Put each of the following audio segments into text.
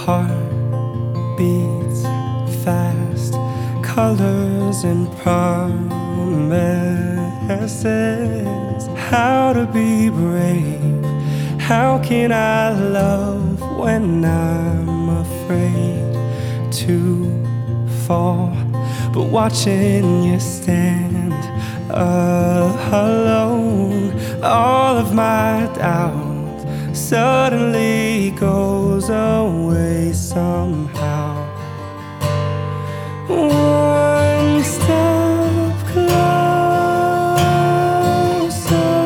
heart beats fast, colors and promises. How to be brave? How can I love when I'm afraid to fall? But watching you stand alone, all of my doubt suddenly goes away somehow. One step closer.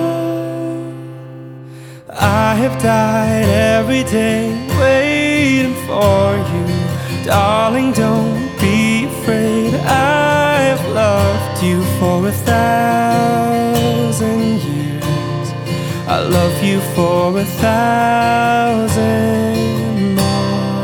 I have died every day waiting for you. Darling, don't be afraid. I have loved you for 1,000 years. I love you for 1,000 more.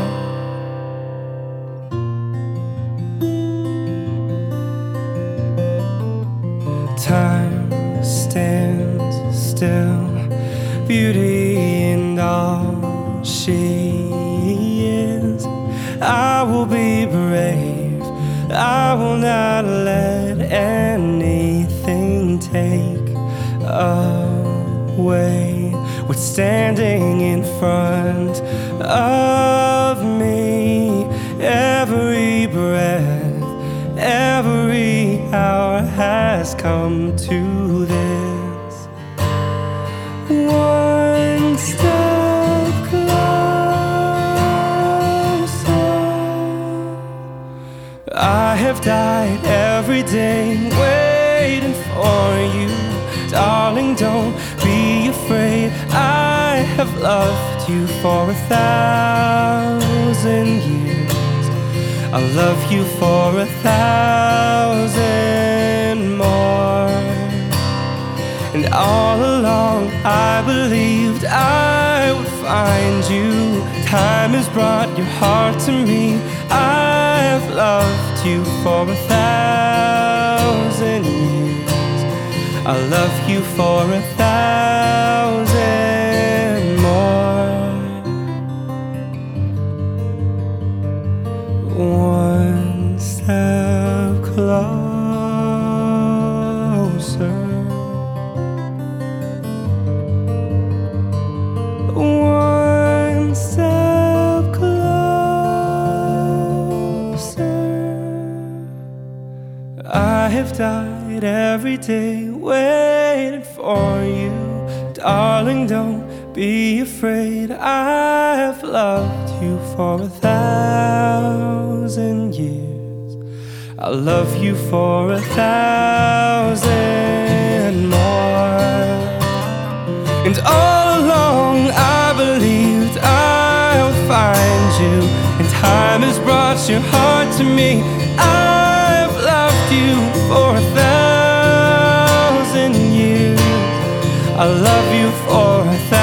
Time stands still, beauty in all she is. I will be brave, I will not let anything take away what's standing in front of me. Every breath, every hour has come to this. One step closer. I have died every day waiting for you. Darling, don't be afraid. I have loved you for 1,000 years. I'll love you for 1,000 more. And all along I believed I would find you. Time has brought your heart to me. I have loved you for 1,000 years. I'll love you for 1,000 more. One step closer. One step closer. I have died every day waiting for you. Darling, don't be afraid. I have loved you for 1,000 years. I'll love you for 1,000 more. And all along I believed I would find you. And time has brought your heart to me. I've loved you for 1,000 years. I love you for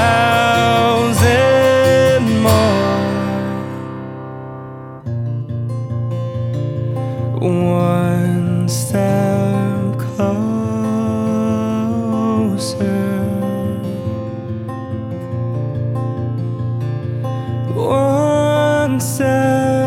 1,000 more. One step closer. One step